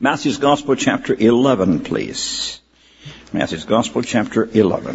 Matthew's Gospel, chapter 11, please. Matthew's Gospel, chapter 11.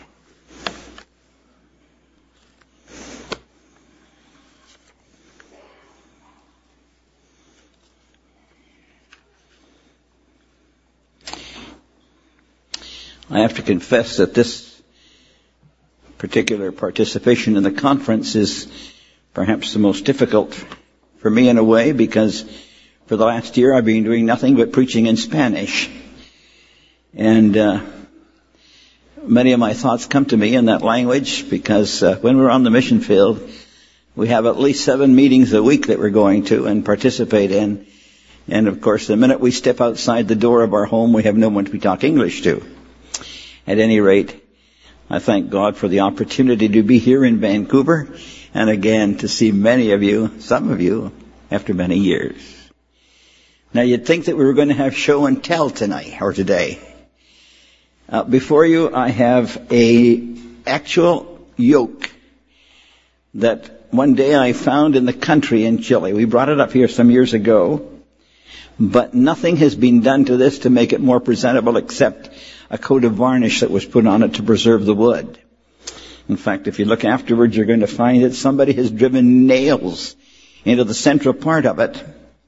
I have to confess that this particular participation in the conference is perhaps the most difficult for me in a way, because for the last year I've been doing nothing but preaching in Spanish. And many of my thoughts come to me in that language because when we're on the mission field, we have at least 7 meetings a week that we're going to and participate in. And of course, the minute we step outside the door of our home, we have no one to talk English to. At any rate, I thank God for the opportunity to be here in Vancouver and again to see many of you, some of you, after many years. Now, you'd think that we were going to have show and tell tonight or today. Before you, I have a actual yoke that one day I found in the country in Chile. We brought it up here some years ago, but nothing has been done to this to make it more presentable except a coat of varnish that was put on it to preserve the wood. In fact, if you look afterwards, you're going to find that somebody has driven nails into the central part of it.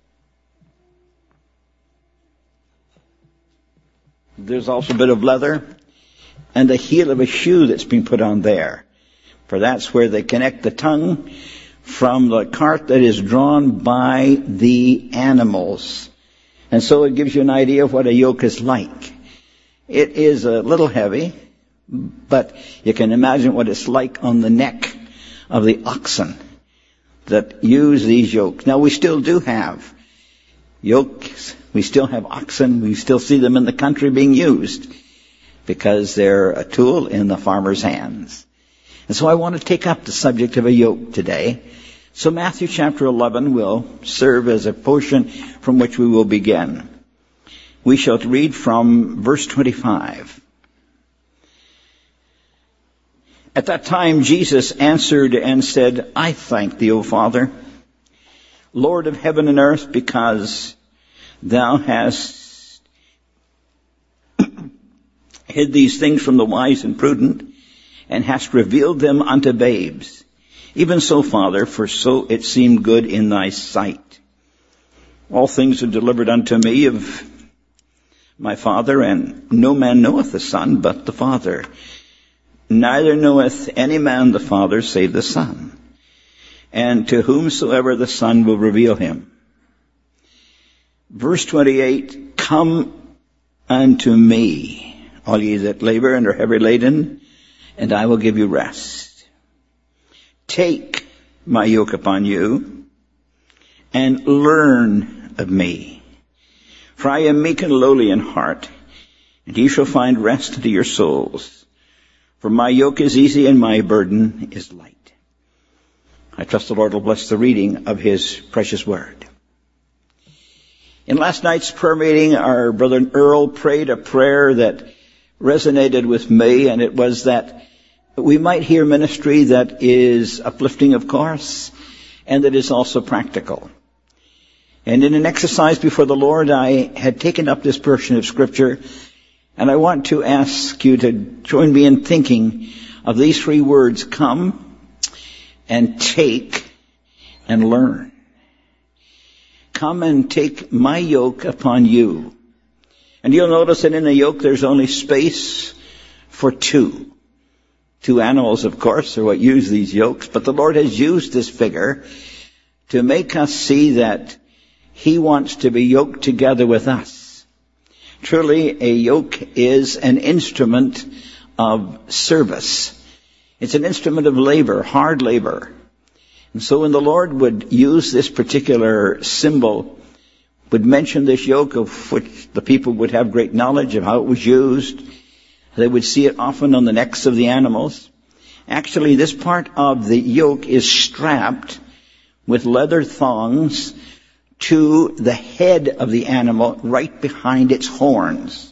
There's also a bit of leather and the heel of a shoe that's been put on there. For that's where they connect the tongue from the cart that is drawn by the animals. And so it gives you an idea of what a yoke is like. It is a little heavy, but you can imagine what it's like on the neck of the oxen that use these yokes. Now, we still do have yokes. We still have oxen. We still see them in the country being used because they're a tool in the farmer's hands. And so I want to take up the subject of a yoke today. So Matthew chapter 11 will serve as a portion from which we will begin. We shall read from verse 25. At that time Jesus answered and said, I thank thee, O Father, Lord of heaven and earth, because thou hast hid these things from the wise and prudent, and hast revealed them unto babes. Even so, Father, for so it seemed good in thy sight. All things are delivered unto me of my Father, and no man knoweth the Son but the Father. Neither knoweth any man the Father save the Son, and to whomsoever the Son will reveal him. Verse 28, come unto me, all ye that labor and are heavy laden, and I will give you rest. Take my yoke upon you, and learn of me. For I am meek and lowly in heart, and ye shall find rest unto your souls. For my yoke is easy and my burden is light. I trust the Lord will bless the reading of his precious word. In last night's prayer meeting, our brother Earl prayed a prayer that resonated with me, and it was that we might hear ministry that is uplifting, of course, and that is also practical. And in an exercise before the Lord, I had taken up this portion of Scripture, and I want to ask you to join me in thinking of these 3 words, come and take and learn. Come and take my yoke upon you. And you'll notice that in a yoke there's only space for 2. 2 animals, of course, are what use these yokes, but the Lord has used this figure to make us see that he wants to be yoked together with us. Truly, a yoke is an instrument of service. It's an instrument of labor, hard labor. And so when the Lord would use this particular symbol, would mention this yoke of which the people would have great knowledge of how it was used, they would see it often on the necks of the animals. Actually, this part of the yoke is strapped with leather thongs to the head of the animal right behind its horns.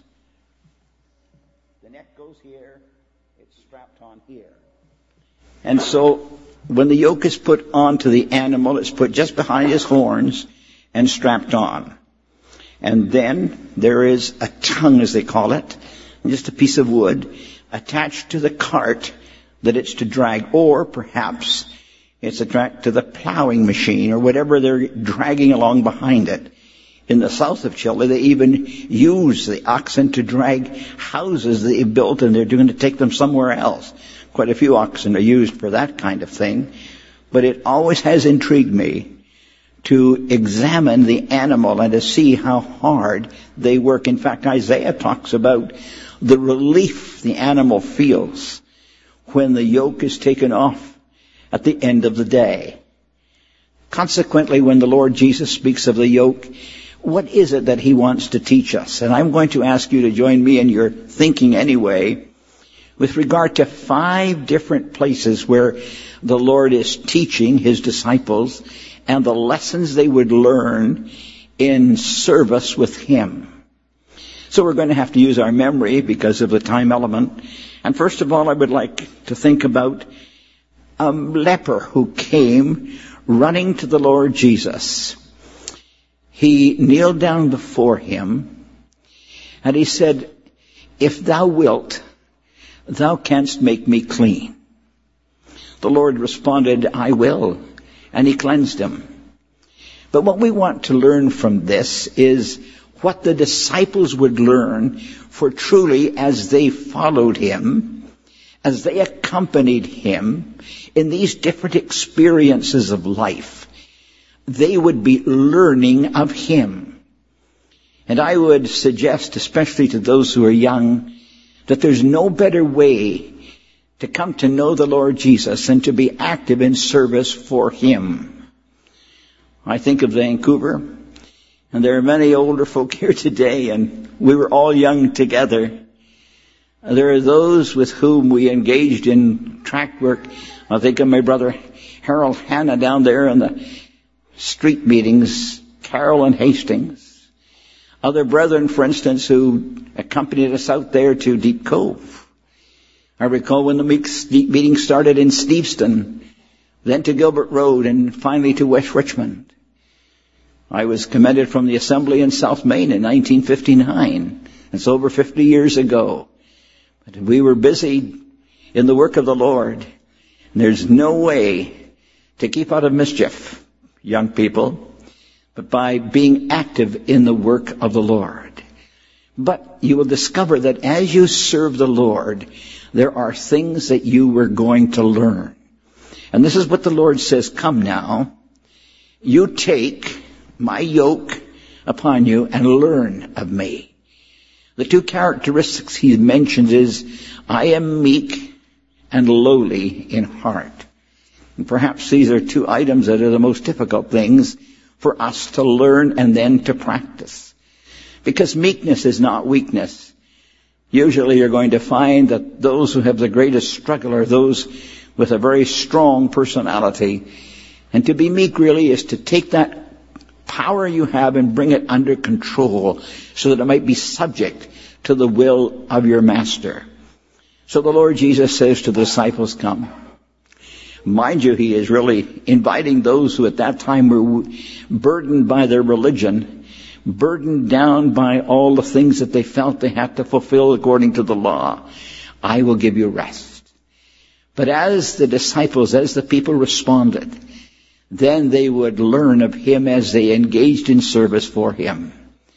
The neck goes here, it's strapped on here. And so when the yoke is put onto the animal, it's put just behind his horns and strapped on. And then there is a tongue, as they call it, just a piece of wood attached to the cart that it's to drag, or perhaps it's attached to the plowing machine or whatever they're dragging along behind it. In the south of Chile, they even use the oxen to drag houses they built, and they're going to take them somewhere else. Quite a few oxen are used for that kind of thing. But it always has intrigued me to examine the animal and to see how hard they work. In fact, Isaiah talks about the relief the animal feels when the yoke is taken off at the end of the day. Consequently, when the Lord Jesus speaks of the yoke, what is it that he wants to teach us? And I'm going to ask you to join me in your thinking anyway, with regard to 5 different places where the Lord is teaching his disciples and the lessons they would learn in service with him. So we're going to have to use our memory because of the time element. And first of all, I would like to think about a leper who came running to the Lord Jesus. He kneeled down before him and he said, "If thou wilt, thou canst make me clean." The Lord responded, "I will." And he cleansed him. But what we want to learn from this is what the disciples would learn, for truly as they followed him, as they accompanied him in these different experiences of life, they would be learning of him. And I would suggest, especially to those who are young, that there's no better way to come to know the Lord Jesus and to be active in service for him. I think of Vancouver, and there are many older folk here today, and we were all young together. There are those with whom we engaged in tract work. I think of my brother Harold Hanna down there in the street meetings, Carol and Hastings. Other brethren, for instance, who accompanied us out there to Deep Cove. I recall when the meeting started in Steveston, then to Gilbert Road, and finally to West Richmond. I was commended from the assembly in South Main in 1959. It's over 50 years ago. But we were busy in the work of the Lord. And there's no way to keep out of mischief, young people, but by being active in the work of the Lord. But you will discover that as you serve the Lord, there are things that you were going to learn. And this is what the Lord says, "Come now, you take my yoke upon you and learn of me." The 2 characteristics he mentions is, I am meek and lowly in heart. And perhaps these are 2 items that are the most difficult things for us to learn and then to practice. Because meekness is not weakness. Usually you're going to find that those who have the greatest struggle are those with a very strong personality. And to be meek really is to take that power you have and bring it under control so that it might be subject to the will of your master. So the Lord Jesus says to the disciples, "Come." Mind you, he is really inviting those who at that time were burdened by their religion, burdened down by all the things that they felt they had to fulfill according to the law. "I will give you rest." But as the disciples, as the people responded, then they would learn of him as they engaged in service for him.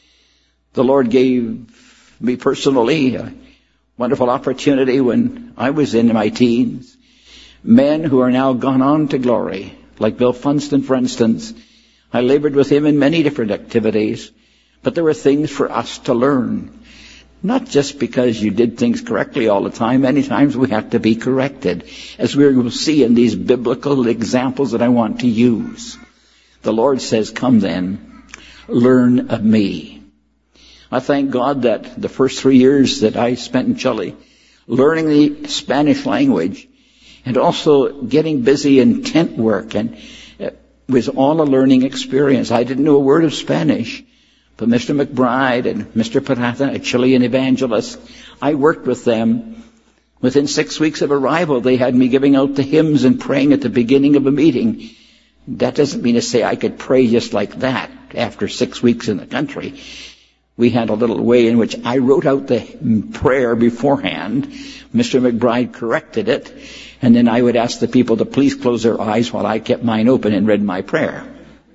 The Lord gave me personally a wonderful opportunity when I was in my teens. Men who are now gone on to glory, like Bill Funston, for instance. I labored with him in many different activities, but there were things for us to learn. Not just because you did things correctly all the time. Many times we have to be corrected, as we will see in these biblical examples that I want to use. The Lord says, "Come then, learn of me." I thank God that the first 3 years that I spent in Chile, learning the Spanish language, and also getting busy in tent work, and it was all a learning experience. I didn't know a word of Spanish, but Mr. McBride and Mr. Parata, a Chilean evangelist, I worked with them. Within 6 weeks of arrival, they had me giving out the hymns and praying at the beginning of a meeting. That doesn't mean to say I could pray just like that after 6 weeks in the country. we had a little way in which I wrote out the prayer beforehand. Mr. McBride corrected it, and then I would ask the people to please close their eyes while I kept mine open and read my prayer.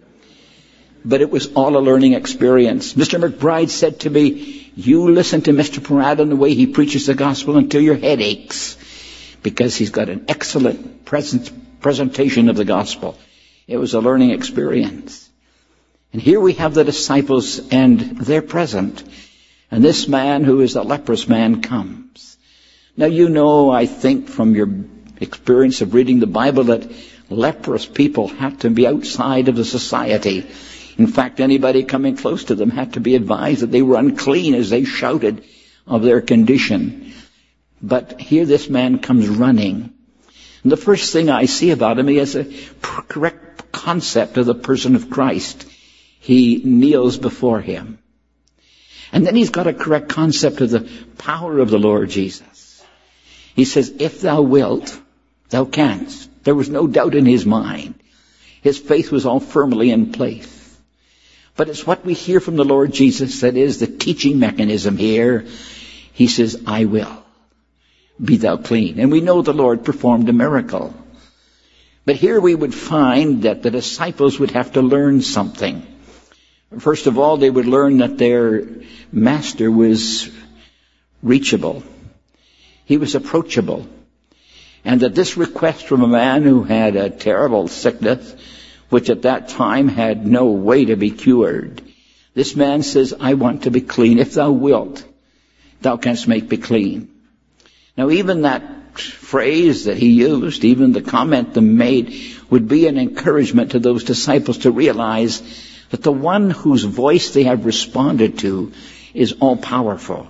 But it was all a learning experience. Mr. McBride said to me, you listen to Mr. Parada and the way he preaches the gospel until your head aches, because he's got an excellent presentation of the gospel. It was a learning experience. And here we have the disciples, and they're present. And this man, who is a leprous man, comes. Now, you know, I think from your experience of reading the Bible, that leprous people have to be outside of the society. In fact, anybody coming close to them had to be advised that they were unclean as they shouted of their condition. But here this man comes running. And the first thing I see about him, he has a correct concept of the person of Christ. He kneels before him. And then he's got a correct concept of the power of the Lord Jesus. He says, if thou wilt, thou canst. There was no doubt in his mind. His faith was all firmly in place. But it's what we hear from the Lord Jesus that is the teaching mechanism here. He says, I will. Be thou clean. And we know the Lord performed a miracle. But here we would find that the disciples would have to learn something. First of all, they would learn that their master was reachable. He was approachable. And that this request from a man who had a terrible sickness, which at that time had no way to be cured, this man says, I want to be clean. If thou wilt, thou canst make me clean. Now, even that phrase that he used, even the comment they made, would be an encouragement to those disciples to realize that the one whose voice they have responded to is all-powerful.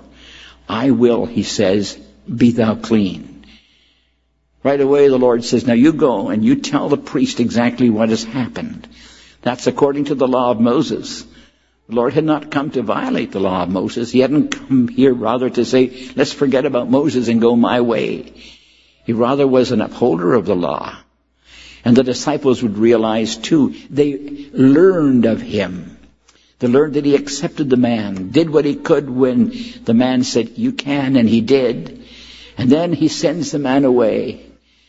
I will, he says, be thou clean. Right away the Lord says, now you go and you tell the priest exactly what has happened. That's according to the law of Moses. The Lord had not come to violate the law of Moses. He hadn't come here rather to say, let's forget about Moses and go my way. He rather was an upholder of the law. And the disciples would realize too, they learned of him. They learned that he accepted the man, did what he could when the man said, you can, and he did. And then he sends the man away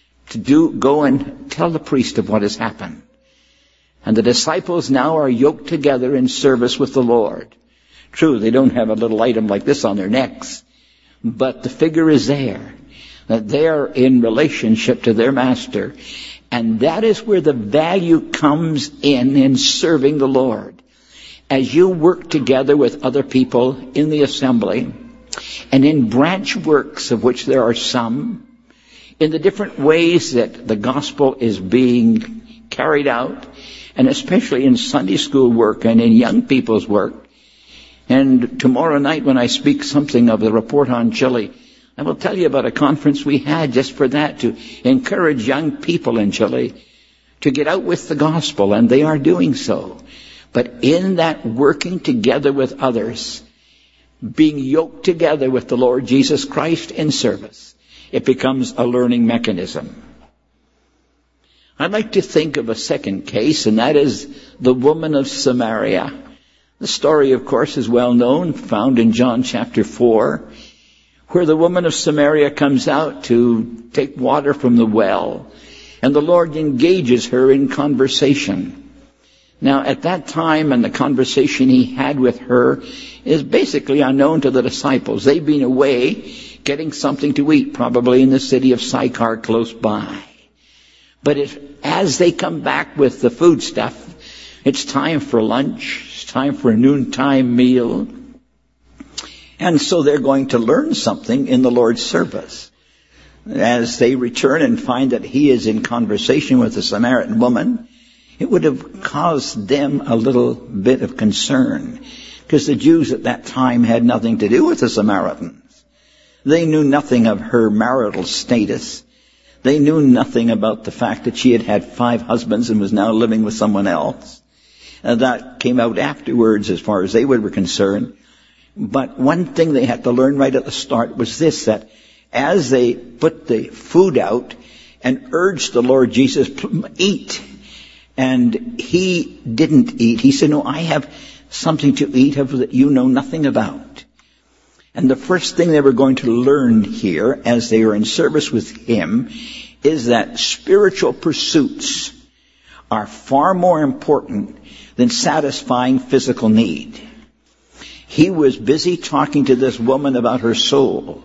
to go and tell the priest of what has happened. And the disciples now are yoked together in service with the Lord. True, they don't have a little item like this on their necks, but the figure is there, that they are in relationship to their master. And that is where the value comes in serving the Lord. As you work together with other people in the assembly, and in branch works, of which there are some, in the different ways that the gospel is being carried out, and especially in Sunday school work and in young people's work. And tomorrow night when I speak something of the report on Chile, I will tell you about a conference we had just for that, to encourage young people in Chile to get out with the gospel, and they are doing so. But in that working together with others, being yoked together with the Lord Jesus Christ in service, it becomes a learning mechanism. I'd like to think of a second case, and that is the woman of Samaria. The story, of course, is well known, found in John chapter 4, where the woman of Samaria comes out to take water from the well, and the Lord engages her in conversation. Now, at that time, and the conversation he had with her is basically unknown to the disciples. They've been away getting something to eat, probably in the city of Sychar close by. But as they come back with the food stuff, it's time for lunch, it's time for a noontime meal. And so they're going to learn something in the Lord's service. As they return and find that he is in conversation with the Samaritan woman, it would have caused them a little bit of concern, because the Jews at that time had nothing to do with the Samaritans. They knew nothing of her marital status. They knew nothing about the fact that she had had 5 husbands and was now living with someone else. And that came out afterwards as far as they were concerned. But one thing they had to learn right at the start was this, that as they put the food out and urged the Lord Jesus, eat, and he didn't eat. He said, no, I have something to eat of that you know nothing about. And the first thing they were going to learn here as they were in service with him is that spiritual pursuits are far more important than satisfying physical need. He was busy talking to this woman about her soul,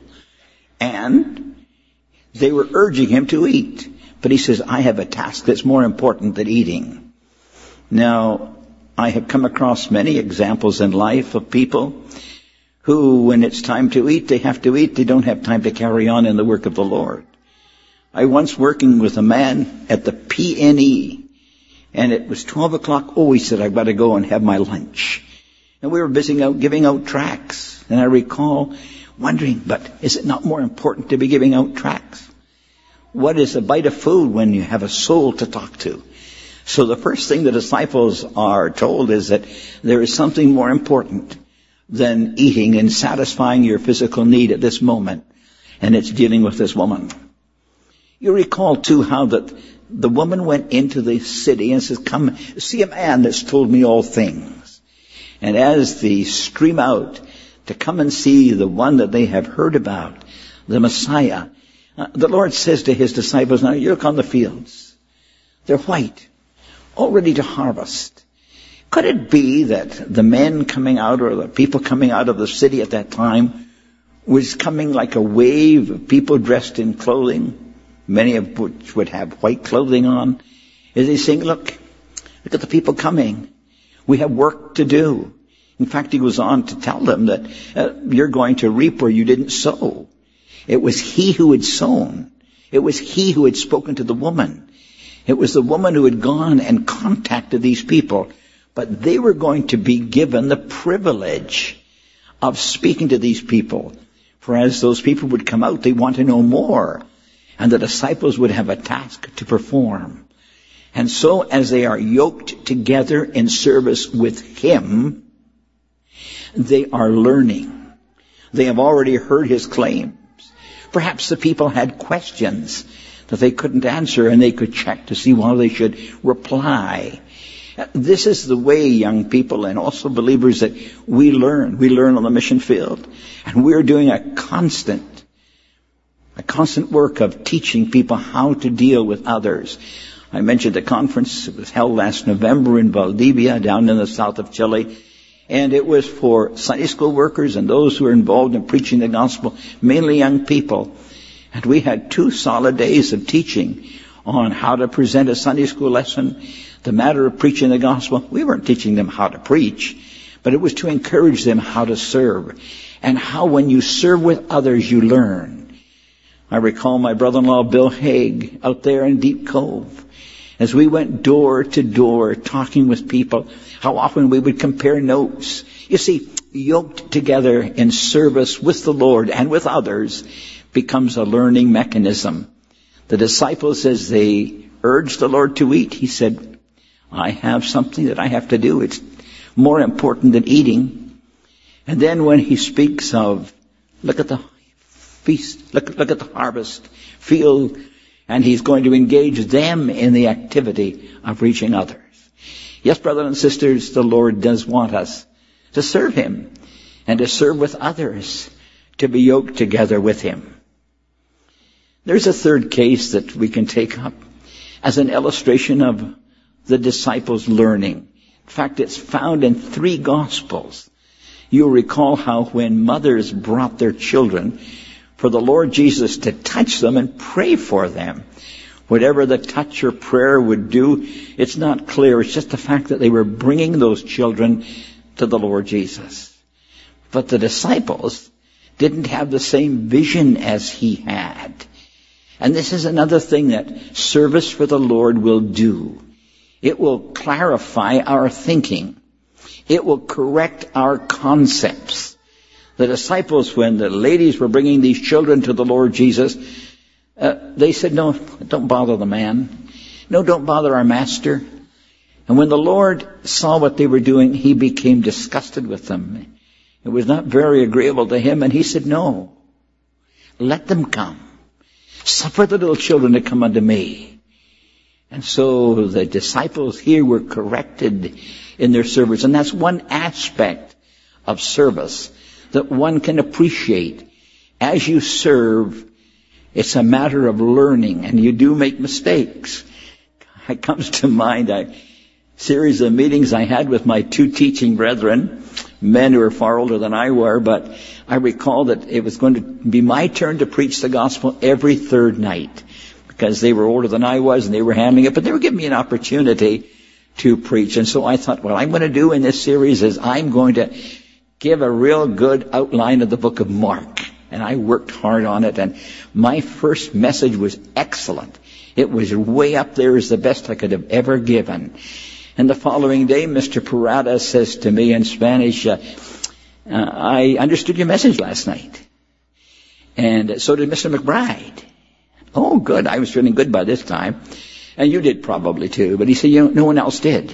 and they were urging him to eat. But he says, I have a task that's more important than eating. Now, I have come across many examples in life of people who, when it's time to eat, they have to eat. They don't have time to carry on in the work of the Lord. I once working with a man at the PNE, and it was 12 o'clock. Oh, he said, I've got to go and have my lunch. And we were busy giving out tracts. And I recall wondering, but is it not more important to be giving out tracts? What is a bite of food when you have a soul to talk to? So the first thing the disciples are told is that there is something more important than eating and satisfying your physical need at this moment. And it's dealing with this woman. You recall too how that the woman went into the city and says, come see a man that's told me all things. And as they stream out to come and see the one that they have heard about, the Messiah, the Lord says to his disciples, now you look on the fields. They're white, all ready to harvest. Could it be that the men coming out or the people coming out of the city at that time was coming like a wave of people dressed in clothing, many of which would have white clothing on? Is he saying, look at the people coming. We have work to do. In fact, he goes on to tell them that you're going to reap where you didn't sow. It was he who had sown. It was he who had spoken to the woman. It was the woman who had gone and contacted these people. But they were going to be given the privilege of speaking to these people. For as those people would come out, they want to know more. And the disciples would have a task to perform. And so as they are yoked together in service with him, they are learning. They have already heard his claims. Perhaps the people had questions that they couldn't answer, and they could check to see how they should reply. This is the way, young people, and also believers, that we learn. We learn on the mission field. And we're doing a constant work of teaching people how to deal with others. I mentioned the conference. It was held last November in Valdivia, down in the south of Chile. And it was for Sunday school workers and those who are involved in preaching the gospel, mainly young people. And we had 2 solid days of teaching on how to present a Sunday school lesson, the matter of preaching the gospel. We weren't teaching them how to preach, but it was to encourage them how to serve, and how when you serve with others, you learn. I recall my brother-in-law, Bill Haig, out there in Deep Cove, as we went door to door talking with people, how often we would compare notes. You see, yoked together in service with the Lord and with others becomes a learning mechanism. The disciples, as they urged the Lord to eat, he said, I have something that I have to do. It's more important than eating. And then when he speaks of, look at the feast, look at the harvest field, and he's going to engage them in the activity of reaching others. Yes, brothers and sisters, the Lord does want us to serve him and to serve with others, to be yoked together with him. There's a third case that we can take up as an illustration of the disciples learning. In fact, it's found in 3 Gospels. You'll recall how when mothers brought their children for the Lord Jesus to touch them and pray for them, whatever the touch or prayer would do, it's not clear. It's just the fact that they were bringing those children to the Lord Jesus. But the disciples didn't have the same vision as he had. And this is another thing that service for the Lord will do. It will clarify our thinking. It will correct our concepts. The disciples, when the ladies were bringing these children to the Lord Jesus, they said, no, don't bother the man. No, don't bother our master. And when the Lord saw what they were doing, he became disgusted with them. It was not very agreeable to him, and he said, no, let them come. Suffer the little children to come unto me. And so the disciples here were corrected in their service. And that's one aspect of service that one can appreciate. As you serve, it's a matter of learning, and you do make mistakes. It comes to mind a series of meetings I had with my two teaching brethren, men who were far older than I were, but I recall that it was going to be my turn to preach the gospel every third night, because they were older than I was and they were handling it, but they were giving me an opportunity to preach. And so I thought, what I'm going to do in this series is I'm going to give a real good outline of the book of Mark. And I worked hard on it, and my first message was excellent. It was way up there as the best I could have ever given. And the following day, Mr. Parada says to me in Spanish, I understood your message last night. And so did Mr. McBride. Oh, good. I was feeling good by this time. And you did probably too. But he said, no one else did.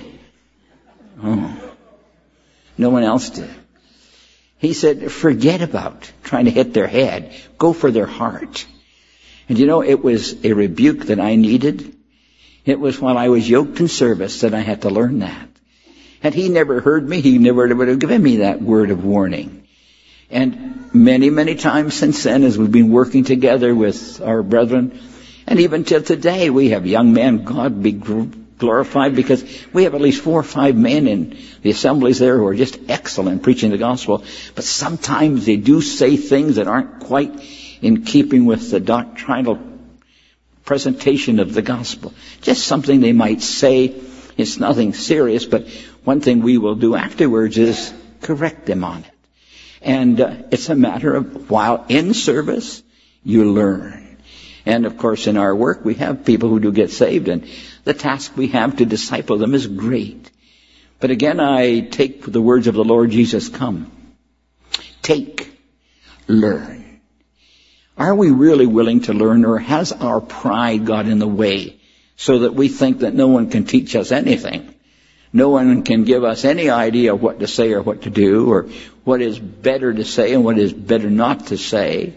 Oh, no one else did. He said, forget about trying to hit their head. Go for their heart. And it was a rebuke that I needed. It was while I was yoked in service that I had to learn that. Had he never heard me, he never would have given me that word of warning. And many, many times since then, as we've been working together with our brethren, and even till today, we have young men, God be glorified, because we have at least 4 or 5 men in the assemblies there who are just excellent preaching the gospel. But sometimes they do say things that aren't quite in keeping with the doctrinal presentation of the gospel. Just something they might say. It's nothing serious, but one thing we will do afterwards is correct them on it. And it's a matter of, while in service, you learn. And of course, in our work, we have people who do get saved, and the task we have to disciple them is great. But again, I take the words of the Lord Jesus, come, take, learn. Are we really willing to learn, or has our pride got in the way so that we think that no one can teach us anything? No one can give us any idea of what to say or what to do, or what is better to say and what is better not to say.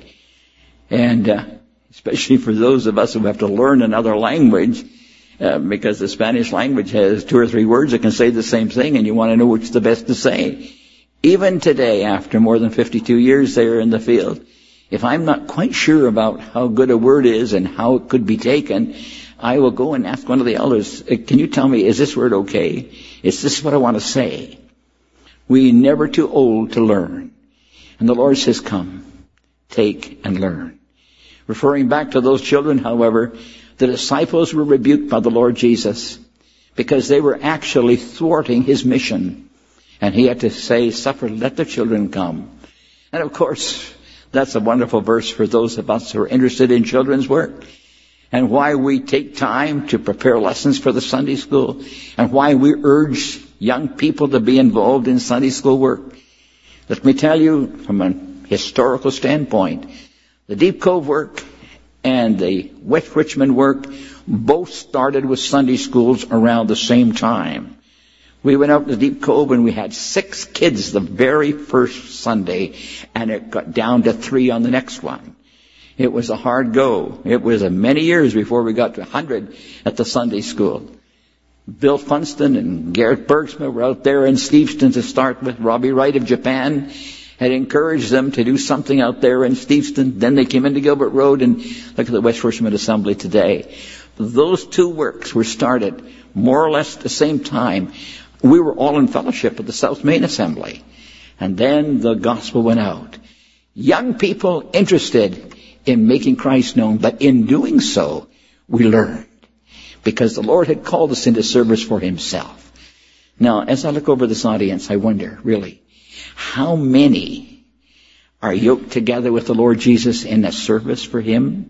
And especially for those of us who have to learn another language, because the Spanish language has 2 or 3 words that can say the same thing, and you want to know which is the best to say. Even today, after more than 52 years there in the field, if I'm not quite sure about how good a word is and how it could be taken, I will go and ask one of the elders, can you tell me, is this word okay? Is this what I want to say? We're never too old to learn. And the Lord says, come, take and learn. Referring back to those children, however, the disciples were rebuked by the Lord Jesus because they were actually thwarting his mission. And he had to say, suffer, let the children come. And of course, that's a wonderful verse for those of us who are interested in children's work, and why we take time to prepare lessons for the Sunday school, and why we urge young people to be involved in Sunday school work. Let me tell you, from a historical standpoint, the Deep Cove work and the West Richmond work both started with Sunday schools around the same time. We went out to Deep Cove and we had 6 kids the very first Sunday, and it got down to 3 on the next one. It was a hard go. It was many years before we got to 100 at the Sunday school. Bill Funston and Garrett Bergsma were out there in Steveston to start with. Robbie Wright of Japan had encouraged them to do something out there in Steveston. Then they came into Gilbert Road, and look at the West Richmond Assembly today. Those 2 works were started more or less at the same time. We were all in fellowship at the South Main Assembly. And then the gospel went out. Young people interested in making Christ known, but in doing so, we learned. Because the Lord had called us into service for himself. Now, as I look over this audience, I wonder, really, how many are yoked together with the Lord Jesus in a service for him?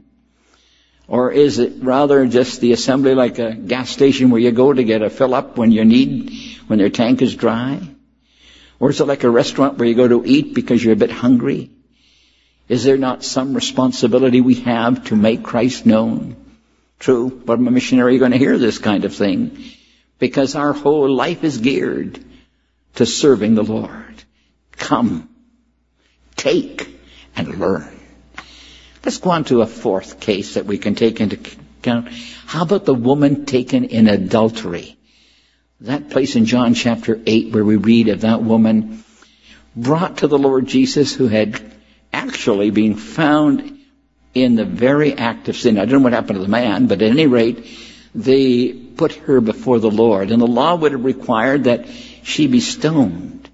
Or is it rather just the assembly like a gas station where you go to get a fill up when you need, when their tank is dry? Or is it like a restaurant where you go to eat because you're a bit hungry? Is there not some responsibility we have to make Christ known? True, but I'm a missionary, you're going to hear this kind of thing, because our whole life is geared to serving the Lord. Come, take, and learn. Let's go on to a 4th case that we can take into account. How about the woman taken in adultery? That place in John chapter 8 where we read of that woman brought to the Lord Jesus who had actually been found in the very act of sin. I don't know what happened to the man, but at any rate, they put her before the Lord. And the law would have required that she be stoned.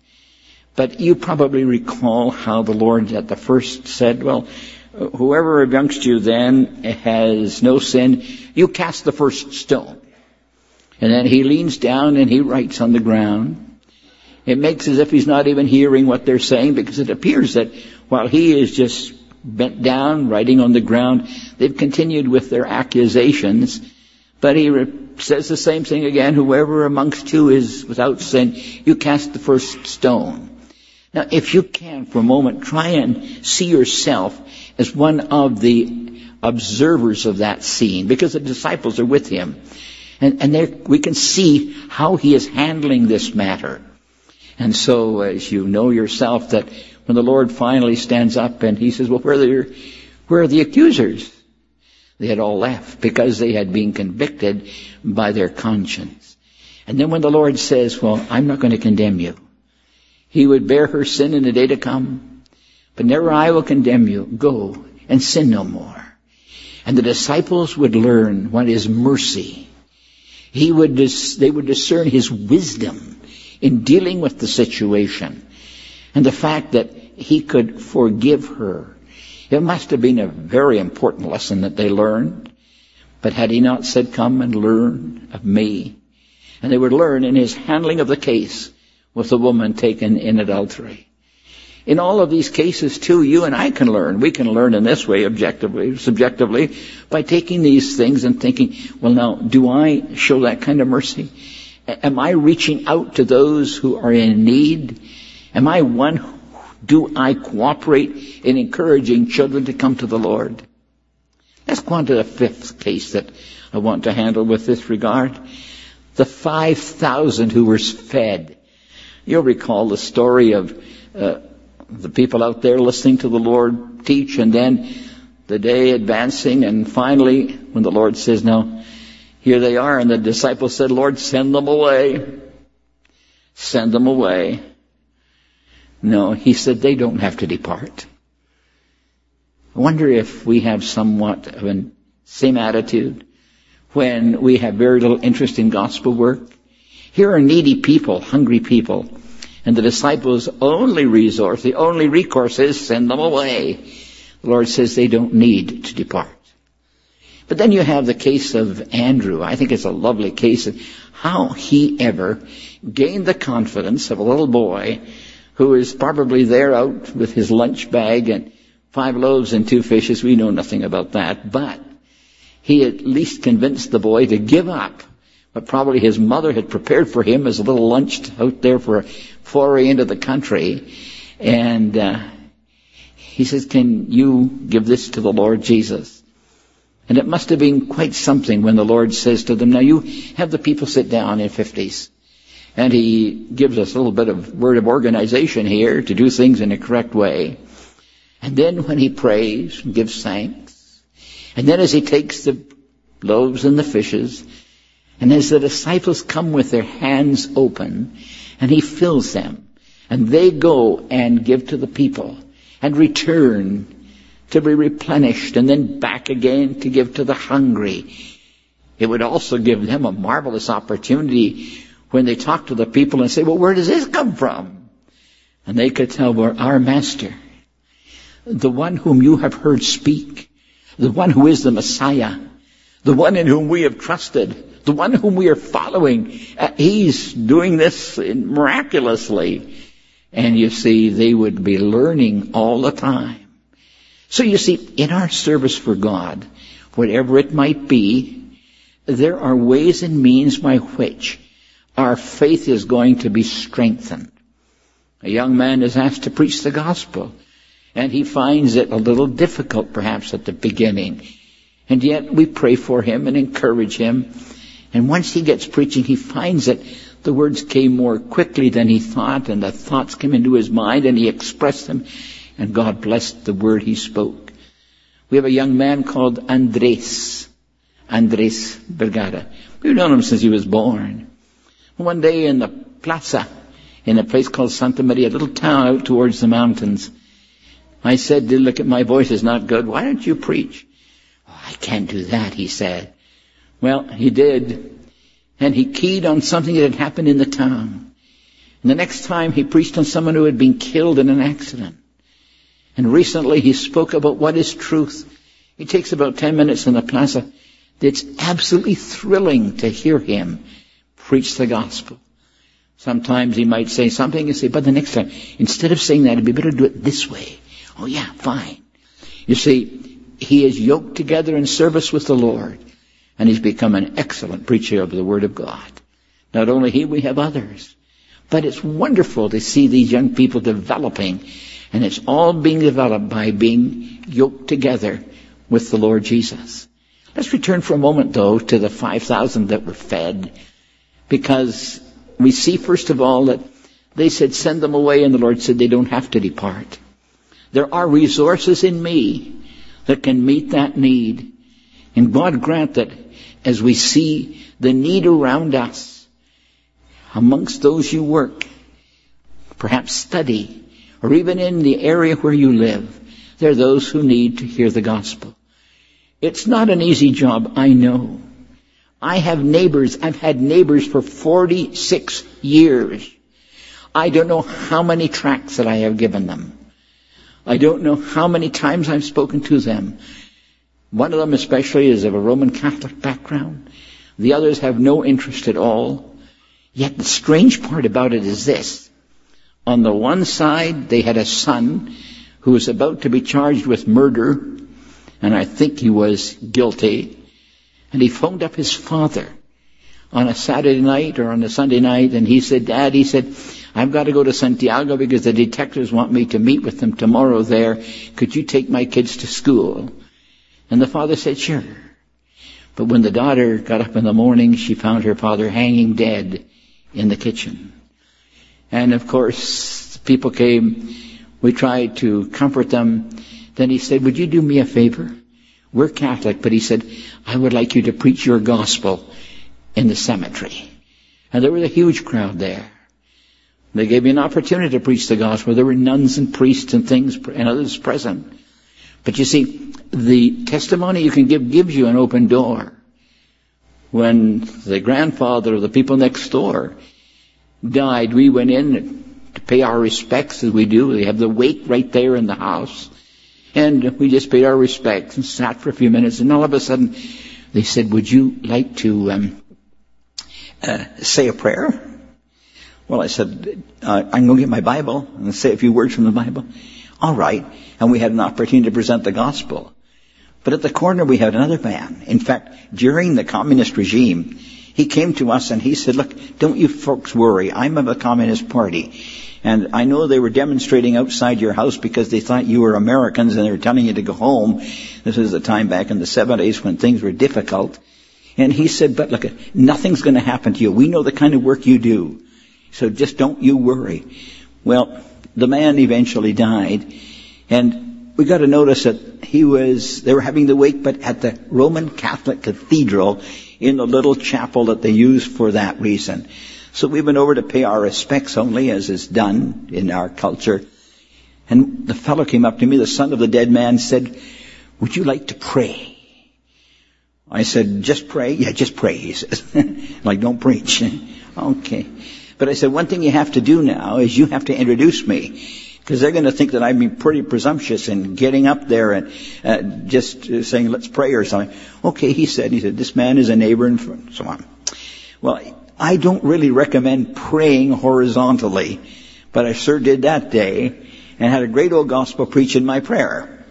But you probably recall how the Lord at the first said, well, whoever amongst you then has no sin, you cast the first stone. And then he leans down and he writes on the ground. It makes as if he's not even hearing what they're saying, because it appears that while he is just bent down, writing on the ground, they've continued with their accusations. But he says the same thing again, whoever amongst you is without sin, you cast the first stone. Now, if you can for a moment, try and see yourself as one of the observers of that scene, because the disciples are with him. And there we can see how he is handling this matter. And so, as you know yourself, that when the Lord finally stands up and he says, well, where are the accusers? They had all left because they had been convicted by their conscience. And then when the Lord says, well, I'm not going to condemn you. He would bear her sin in the day to come, but never I will condemn you. Go and sin no more. And the disciples would learn what is mercy. They would discern his wisdom in dealing with the situation. And the fact that he could forgive her. It must have been a very important lesson that they learned. But had he not said, come and learn of me? And they would learn in his handling of the case with the woman taken in adultery. In all of these cases, too, you and I can learn. We can learn in this way, objectively, subjectively, by taking these things and thinking, well, now, do I show that kind of mercy? Am I reaching out to those who are in need? Am I one? Do I cooperate in encouraging children to come to the Lord? Let's go on to the fifth case that I want to handle with this regard. The 5,000 who were fed. You'll recall the story of the people out there listening to the Lord teach, and then the day advancing, and finally, when the Lord says, no, here they are, and the disciples said, Lord, send them away. Send them away. No, he said, they don't have to depart. I wonder if we have somewhat of the same attitude when we have very little interest in gospel work. Here are needy people, hungry people, and the disciples' only resource, the only recourse is send them away. The Lord says they don't need to depart. But then you have the case of Andrew. I think it's a lovely case of how he ever gained the confidence of a little boy who is probably there out with his lunch bag and 5 loaves and 2 fishes. We know nothing about that, but he at least convinced the boy to give up what probably his mother had prepared for him as a little lunch out there for a foray into the country. And he says, can you give this to the Lord Jesus? And it must have been quite something when the Lord says to them, now you have the people sit down in 50s. And he gives us a little bit of word of organization here to do things in a correct way. And then when he prays and gives thanks, and then as he takes the loaves and the fishes, and as the disciples come with their hands open, and he fills them, and they go and give to the people, and return to be replenished, and then back again to give to the hungry. It would also give them a marvelous opportunity when they talk to the people and say, well, where does this come from? And they could tell, well, our master, the one whom you have heard speak, the one who is the Messiah, the one in whom we have trusted, the one whom we are following, he's doing this miraculously. And you see, they would be learning all the time. So you see, in our service for God, whatever it might be, there are ways and means by which our faith is going to be strengthened. A young man is asked to preach the gospel, and he finds it a little difficult perhaps at the beginning. And yet we pray for him and encourage him. And once he gets preaching, he finds that the words came more quickly than he thought, and the thoughts came into his mind, and he expressed them, and God blessed the word he spoke. We have a young man called Andres Vergara. We've known him since he was born. One day in the plaza, in a place called Santa Maria, a little town out towards the mountains, I said, look, at my voice is not good. Why don't you preach? Oh, I can't do that, he said. Well, he did. And he keyed on something that had happened in the town. And the next time he preached on someone who had been killed in an accident. And recently he spoke about what is truth. It takes about 10 minutes in the plaza. It's absolutely thrilling to hear him preach the gospel. Sometimes he might say something and say, but the next time, instead of saying that, it'd be better to do it this way. Oh yeah, fine. You see, he is yoked together in service with the Lord, and he's become an excellent preacher of the Word of God. Not only he, we have others. But it's wonderful to see these young people developing, and it's all being developed by being yoked together with the Lord Jesus. Let's return for a moment, though, to the 5,000 that were fed, because we see, first of all, that they said, send them away, and the Lord said they don't have to depart. There are resources in me that can meet that need. And God grant that as we see the need around us, amongst those you work, perhaps study, or even in the area where you live, there are those who need to hear the gospel. It's not an easy job, I know. I have neighbors. I've had neighbors for 46 years. I don't know how many tracts that I have given them. I don't know how many times I've spoken to them. One of them especially is of a Roman Catholic background. The others have no interest at all. Yet the strange part about it is this. On the one side, they had a son who was about to be charged with murder, and I think he was guilty. And he phoned up his father on a Saturday night or on a Sunday night, and he said, Dad, he said, I've got to go to Santiago because the detectives want me to meet with them tomorrow there. Could you take my kids to school? And the father said, sure. But when the daughter got up in the morning, she found her father hanging dead in the kitchen. And of course, people came. We tried to comfort them. Then he said, would you do me a favor? We're Catholic, but he said, I would like you to preach your gospel in the cemetery. And there was a huge crowd there. They gave me an opportunity to preach the gospel. There were nuns and priests and things and others present. But you see, the testimony you can give gives you an open door. When the grandfather of the people next door died, we went in to pay our respects as we do. We have the wake right there in the house. And we just paid our respects and sat for a few minutes. And all of a sudden, they said, would you like to say a prayer? Well, I said, I'm going to get my Bible and say a few words from the Bible. All right. And we had an opportunity to present the gospel. But at the corner, we had another man. In fact, during the communist regime, he came to us and he said, look, don't you folks worry. I'm of the Communist Party. And I know they were demonstrating outside your house because they thought you were Americans and they were telling you to go home. This was the time back in the 70s when things were difficult. And he said, but look, nothing's going to happen to you. We know the kind of work you do. So just don't you worry. Well, the man eventually died. And we got to notice that they were having the wake, but at the Roman Catholic Cathedral in the little chapel that they used for that reason. So we went over to pay our respects only, as is done in our culture. And the fellow came up to me, the son of the dead man, said, would you like to pray? I said, just pray? Yeah, just pray, he says. Like, don't preach. Okay. But I said, one thing you have to do now is you have to introduce me. Because they're going to think that I'm being pretty presumptuous in getting up there and just saying, let's pray or something. Okay, he said, this man is a neighbor and so on. Well, I don't really recommend praying horizontally, but I sure did that day and had a great old gospel preach in my prayer.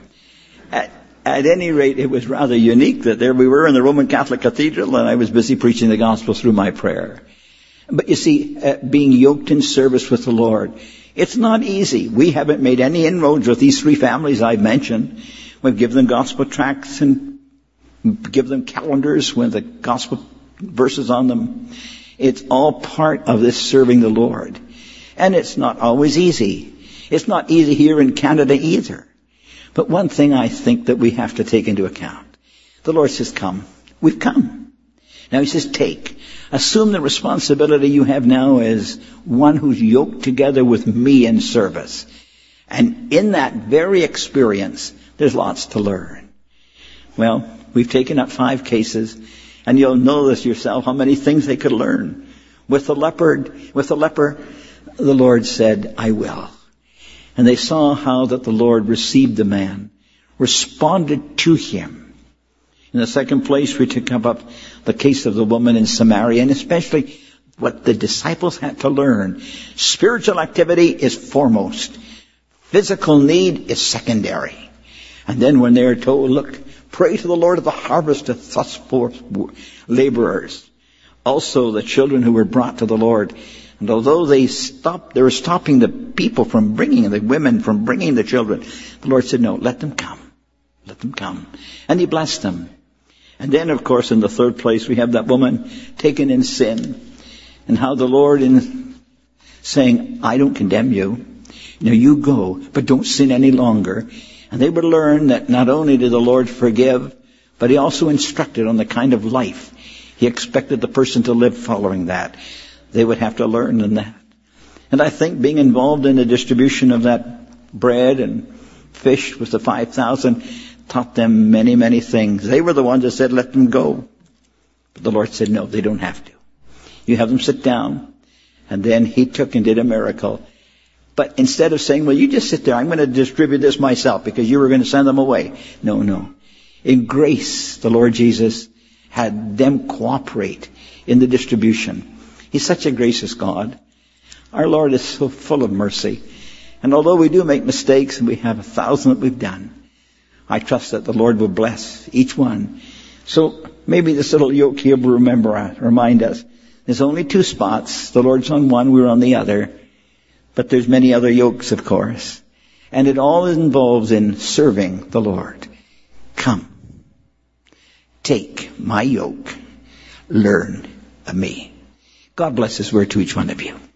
At any rate, it was rather unique that there we were in the Roman Catholic Cathedral and I was busy preaching the gospel through my prayer. But you see, being yoked in service with the Lord, it's not easy. We haven't made any inroads with these three families I've mentioned. We've given them gospel tracts and give them calendars with the gospel verses on them. It's all part of this serving the Lord. And it's not always easy. It's not easy here in Canada either. But one thing I think that we have to take into account. The Lord says, come. We've come. Now he says, take. Assume the responsibility you have now as one who's yoked together with me in service. And in that very experience, there's lots to learn. Well, we've taken up 5 cases, and you'll know this yourself, how many things they could learn. With the leper, the Lord said, I will. And they saw how that the Lord received the man, responded to him. In the second place, we took up the case of the woman in Samaria, and especially what the disciples had to learn. Spiritual activity is foremost. Physical need is secondary. And then when they're told, look, pray to the Lord of the harvest to thus forth laborers. Also the children who were brought to the Lord. And although they were stopping the people from bringing, the women from bringing the children, the Lord said, no, let them come. Let them come. And he blessed them. And then, of course, in the third place, we have that woman taken in sin. And how the Lord in saying, I don't condemn you. Now you go, but don't sin any longer. And they would learn that not only did the Lord forgive, but he also instructed on the kind of life he expected the person to live following that. They would have to learn in that. And I think being involved in the distribution of that bread and fish with the 5,000 taught them many, many things. They were the ones that said, let them go. But the Lord said, no, they don't have to. You have them sit down. And then he took and did a miracle. But instead of saying, well, you just sit there, I'm going to distribute this myself because you were going to send them away. No. In grace, the Lord Jesus had them cooperate in the distribution. He's such a gracious God. Our Lord is so full of mercy. And although we do make mistakes, and we have 1,000 that we've done, I trust that the Lord will bless each one. So maybe this little yoke here will remind us. There's only 2 spots. The Lord's on one, we're on the other. But there's many other yokes, of course. And it all involves in serving the Lord. Come. Take my yoke. Learn of me. God bless His word to each one of you.